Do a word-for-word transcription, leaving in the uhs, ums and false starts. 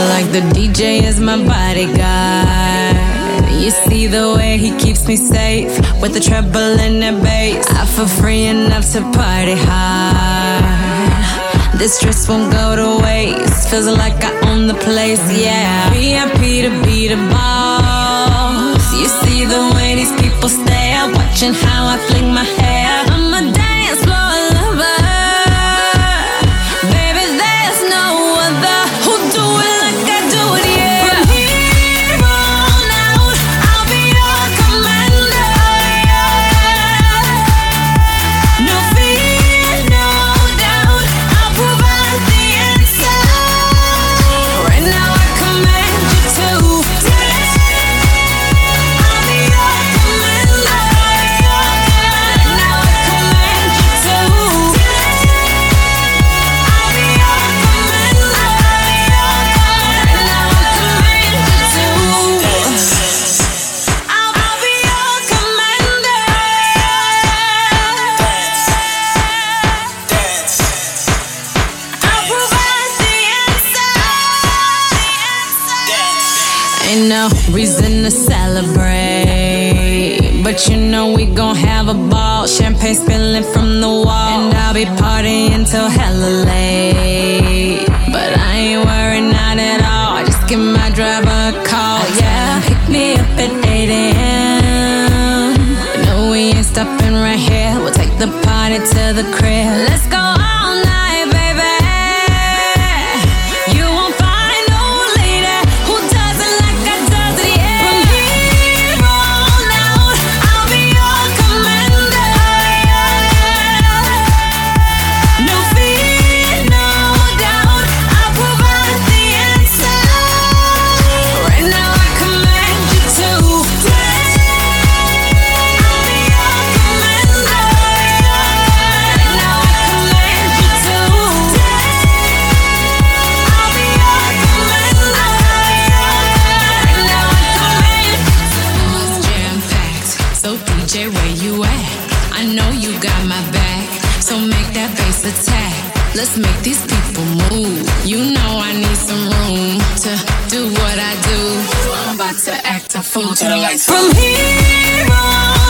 like the D J is my bodyguard. You see the way he keeps me safe with the treble and the bass. I feel free enough to party hard. This stress won't go to waste. Feels like I own the place, yeah. V I P to be the boss. You see the way these people stare, watching how I fling my hair. I'm a dance floor lover. Baby, there's no other who do it like I do it, yeah. From here on out, I'll be your commander, yeah. No fear, no doubt, I'll provide the answer. Right now I command you to dance. I'll be your commander, yeah. Now I command you to dance. I'll be your commander, yeah. Now I command you to dance. I'll be your commander, I'll provide the answer. Ain't no reason to celebrate, but you know we gon' have a ball. Champagne spilling from the wall, and I'll be partying till hella late. But I ain't worried, not at all. Just give my driver a call, yeah. Pick me up at eight a.m. No, we ain't stopping right here. We'll take the party to the crib. Let's go all night, baby. You won't find no lady who does it like I does it, yeah. From here on out, I'll be your commander, yeah. No fear, no doubt, I'll provide the answer. Right now I command you to dance. I'll be your commander, yeah. Now I command you to dance. I'll be your commander, yeah. Now I command you to. It's jam-packed, so D J, where you at? I know you got my back, so make that bass attack. Let's make these people move. You know I need some room to do what I do. I'm about to act a fool to the lights. From here on